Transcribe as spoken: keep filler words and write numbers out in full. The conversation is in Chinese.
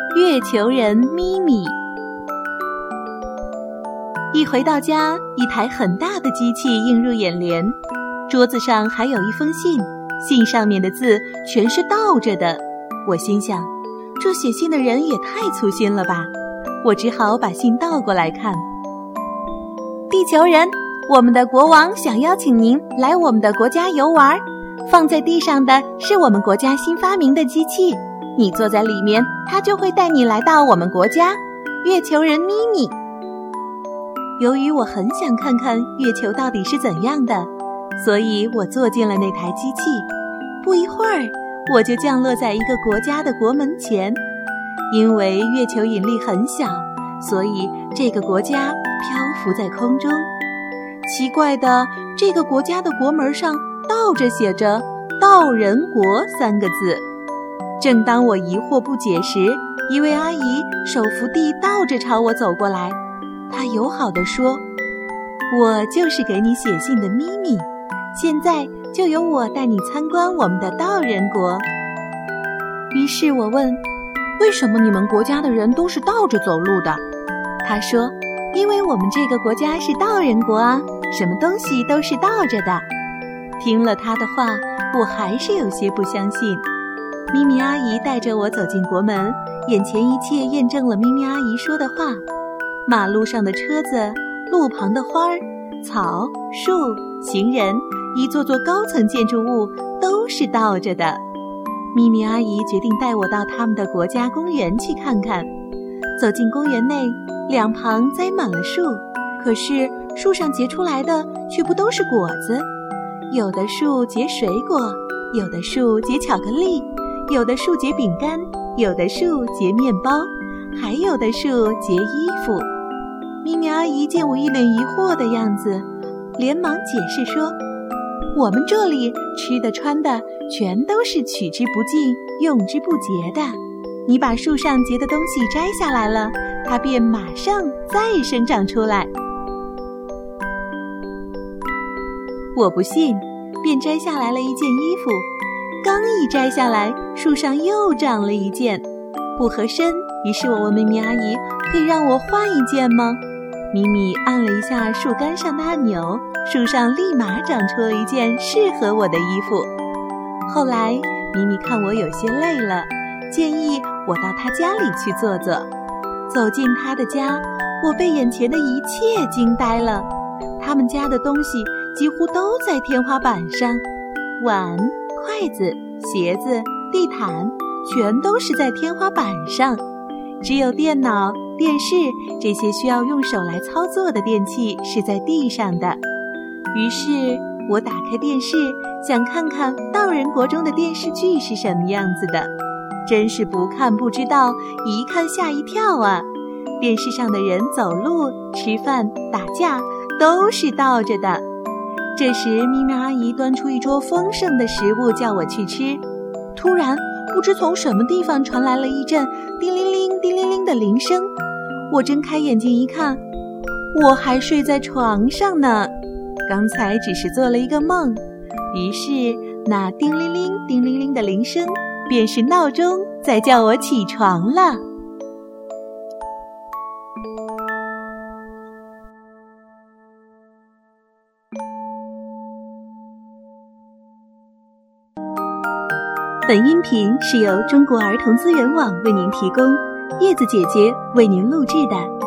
月球人咪咪。一回到家，一台很大的机器映入眼帘，桌子上还有一封信，信上面的字全是倒着的。我心想，这写信的人也太粗心了吧，我只好把信倒过来看。地球人，我们的国王想邀请您来我们的国家游玩，放在地上的是我们国家新发明的机器，你坐在里面，它就会带你来到我们国家。月球人咪咪。由于我很想看看月球到底是怎样的，所以我坐进了那台机器。不一会儿，我就降落在一个国家的国门前。因为月球引力很小，所以这个国家漂浮在空中。奇怪的，这个国家的国门上倒着写着道人国三个字。正当我疑惑不解时，一位阿姨手扶地倒着朝我走过来，她友好地说，我就是给你写信的咪咪，现在就由我带你参观我们的道人国。于是我问，为什么你们国家的人都是倒着走路的？她说，因为我们这个国家是道人国啊，什么东西都是倒着的。听了她的话，我还是有些不相信。咪咪阿姨带着我走进国门，眼前一切验证了咪咪阿姨说的话。马路上的车子，路旁的花儿、草、树、行人，一座座高层建筑物都是倒着的。咪咪阿姨决定带我到他们的国家公园去看看。走进公园内，两旁栽满了树，可是树上结出来的却不都是果子，有的树结水果，有的树结巧克力，有的树结饼干，有的树结面包，还有的树结衣服。咪咪阿姨见我一脸疑惑的样子，连忙解释说，我们这里吃的穿的全都是取之不尽用之不竭的，你把树上结的东西摘下来了，它便马上再生长出来。我不信，便摘下来了一件衣服，刚一摘下来，树上又长了一件，不合身，于是我问咪咪阿姨，可以让我换一件吗？咪咪按了一下树干上的按钮，树上立马长出了一件适合我的衣服。后来咪咪看我有些累了，建议我到她家里去坐坐。走进她的家，我被眼前的一切惊呆了。他们家的东西几乎都在天花板上，碗、筷子、鞋子、地毯全都是在天花板上，只有电脑、电视这些需要用手来操作的电器是在地上的。于是我打开电视，想看看道人国中的电视剧是什么样子的。真是不看不知道，一看吓一跳啊！电视上的人走路、吃饭、打架都是倒着的。这时咪咪阿姨端出一桌丰盛的食物叫我去吃。突然不知从什么地方传来了一阵叮铃铃叮铃铃的铃声，我睁开眼睛一看，我还睡在床上呢，刚才只是做了一个梦。于是那叮铃铃叮铃铃的铃声便是闹钟在叫我起床了。本音频是由中国儿童资源网为您提供，叶子姐姐为您录制的。